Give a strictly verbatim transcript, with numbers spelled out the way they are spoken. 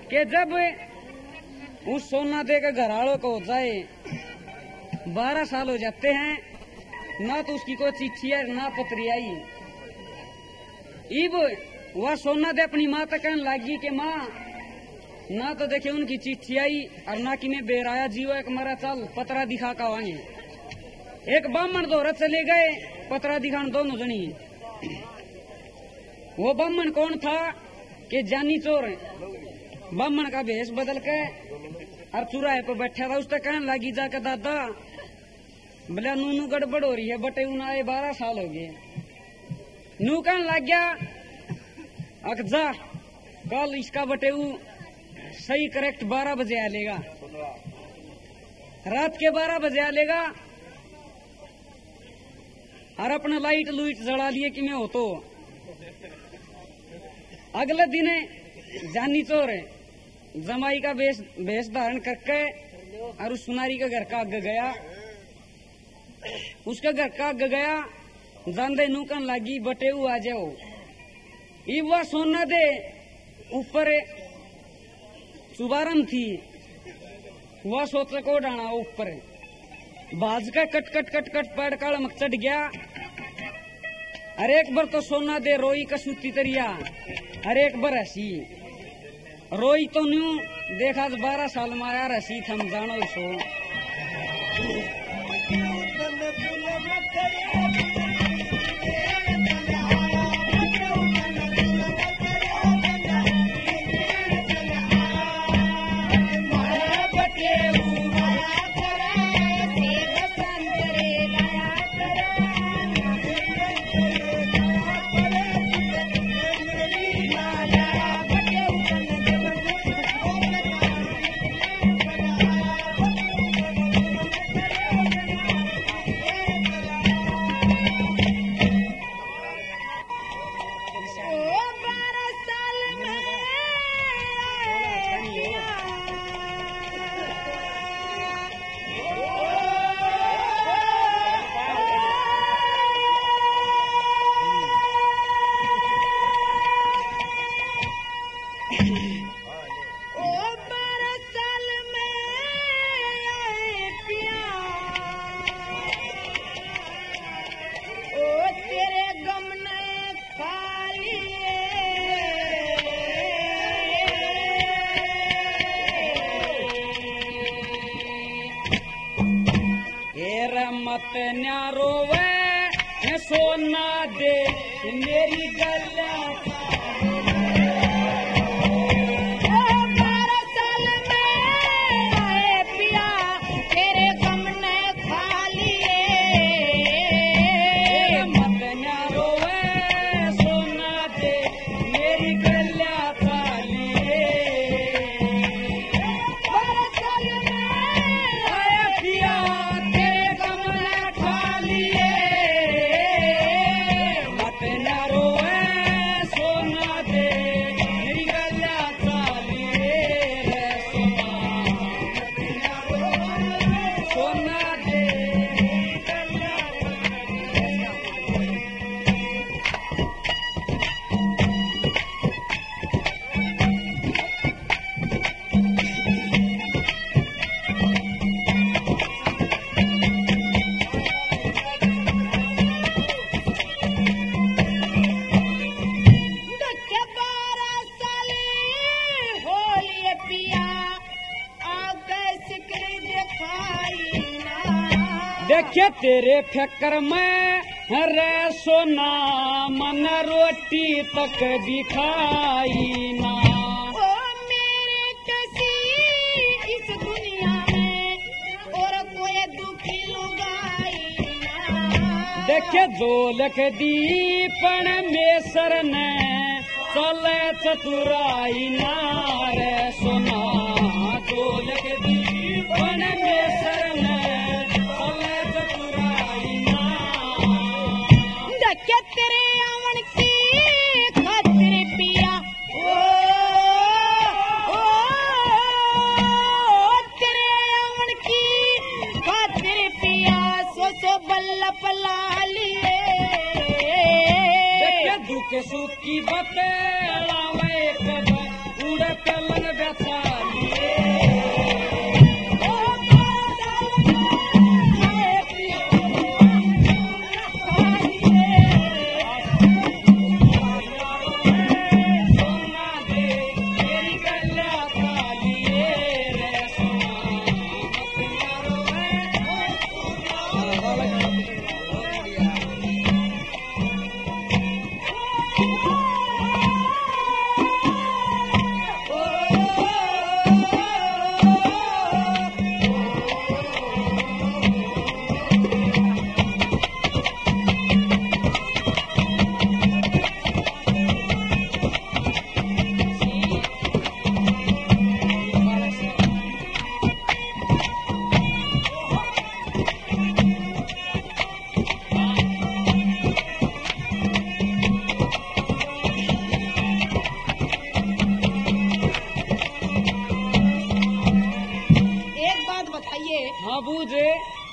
कि जब उस सोना दे के घर वालों को हो जाए बारह साल हो जाते हैं, ना तो उसकी कोई चिट्ठी है ना पत्री आई। इब वह सोना दे अपनी माँ तक कहने लगी कि माँ ना तो देखे उनकी चिट्ठी आई और ना कि मैं बेराया जीव एक मरा चल पतरा दिखा का आएंगे। एक ब्राह्मण दौरा चले गए पतरा दिखाने दोनों जनी। वो ब्राह्मण कौन था कि जानी चोर ब्राह्मण का भेष बदल के और चुराहे पे बैठा था। उससे कहने लगी जाकर दादा बोला नू गड़बड़ हो रही है बटे उन आए बारह साल हो गए। नू कहने लग गया अक जा कल इसका बटे सही करेक्ट बारह बजे आ लेगा, रात के बारह बजे आ लेगा और अपना लाइट लुइट जला लिए कि मैं हो तो। अगले दिन जानी चोर जमाई का वेश वेश धारण करके और उस सुनारी के घर का आगे गया। उसके घर का आगे गया जानदे नूकन लगी बटे आ जाओ। वह सोना दे ऊपर सुबारम थी, वह सोच को डाना ऊपर बाज का कट कट कट कट पेड़ काला मक चढ़ गया। अरे एक बार तो सोना दे रोई का सूती तरिया, अरे एक बार हसी रोई तो न्यू देखा बारह साल में आया रसी थम जानो सो। मत न्यारो वे सोना दे मेरी गल्ला देखे तेरे फेकर में रे सोना मन रोटी तक भी खाई ना। ओ मेरे कसी इस दुनिया में और कोई दुखी लुगाई ना। देखे जो लख दीपन में सर ने चले चतुराई ना रे सोना। जो लख दीपन में सर ने तेरे आवन की खातिर पिया ओ, ओ, ओ तेरे आवन की खातिर पिया सो सो बल्ला पला लिए। दुख सुख की बतेला वे कब उड़े पलंग बताइए। हाँ बूझे